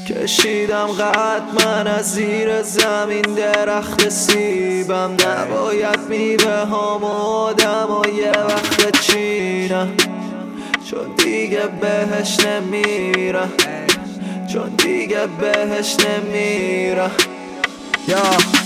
کشیدم قد من از زیر زمین درخت سیبم، نباید میوه هام آدم و یه وقت چینم، چون دیگه بهش نمیرم، چون دیگه بهش نمیرم. یا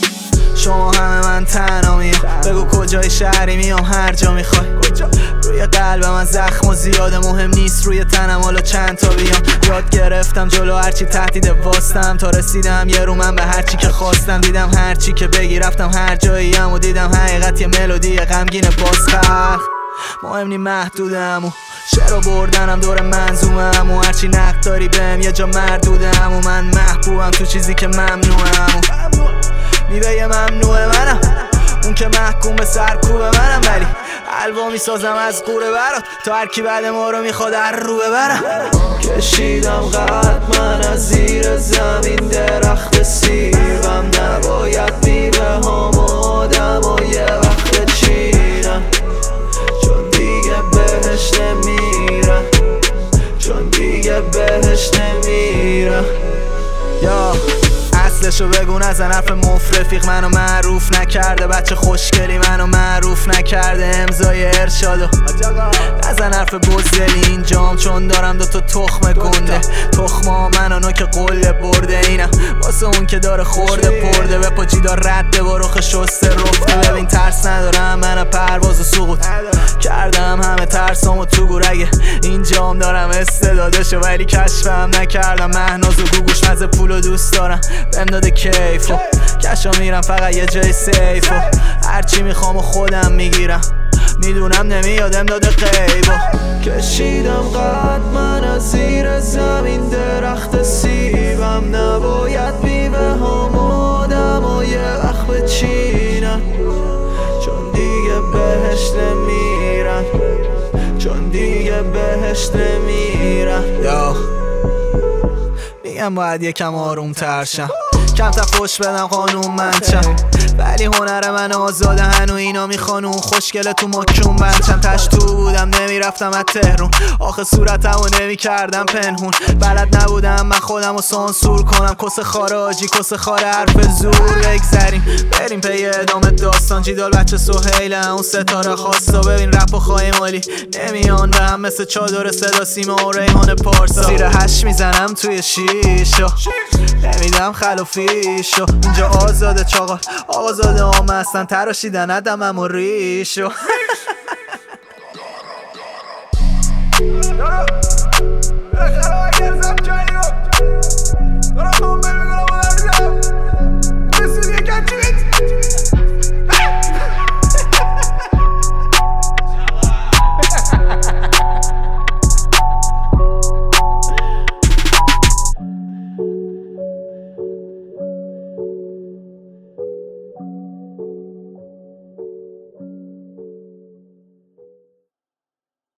شما همه من تنها میام، بگو کجای شهری میام هر جا میخوای. روی قلب من زخم و زیاده، مهم نیست روی تنم حالا چند تا بیام. یاد گرفتم جلو هرچی تهدید واستم، تا رسیدم یه رو من به هرچی که خواستم. دیدم هرچی که بگی رفتم هر جاییم و دیدم حقیقت یه ملودی غمگین بازخلق. مهم نی محدودم و شعر و بردنم دور منظومم، و هرچی نقد داری بهم یه جا مردودم، و من محبوبم تو چیزی که ممنوعم. میوه ممنوع منم، اون که محکوم به سرکوب منم، ولی حلوا میسازم از قوره برات تا هر کی بعد ما رو میخواد هر رو ببرم. کشیدم قد من از زیر زمین درخت سیبم، نباید میوه هام آدم و یه وقت چینم، چون دیگه بهش نمیرم، چون دیگه بهش نمیرم. یا اصلشو بگو نزن حرف مفرفیق، منو معروف نکرده، بچه خوشگلی منو معروف نکرده، امضای ارشادو نزن حرف بزدلی اینجام، چون دارم دوتا تخم گنده، تخما منو نوک قله برده، اینم واسه اون که داره خورده پرده، به پا جیدار رده با رخ شسته رفته. ببین ترس ندارم من پرواز و سقوط کردم، همه ترسامو تو گورگه اینجام دارم استعدادشو، ولی کشفم نکردم. مهناز و گوگوش مزه پولو دوست دارم، بهم داده کیفو کشا میرم فقط یه جای سیفو، هرچی میخوام و خودم میگیرم، میدونم نمیادم داده غیبو. کشیدم قد من از زیر زمین درخت سیبم، نباید میوه هام آدم و یه وقت بچینم، چون دیگه بهش نمیرم، چون دیگه بهش نمیرم. یا میگم باید یکم آروم ترشم، کم تفوش بدم قانون منچم، ولی هنر من آزاده هنو اینا میخوان اون خوشگله تو مکون بنچم. تش تو بودم نمیرفتم از تهرون، آخه صورتمو نمیکردم پنهون، بلد نبودم من خودمو سانسور کنم، کس خاره آجی کس خاره حرف زور. بگذریم بریم پی ادامه داستان، جیدال بچه سهیله اون ستاره خواستا، ببین رپ و خواهی مالی نمیان به هم مثل چادر صدا سیما و ریحان پارسا، زیر هش میزنم توی شیشو نمیدم خلافیشو، اینجا آزاده چاقال آزاده آمه هستن تراشیدن ادمم و ریشو.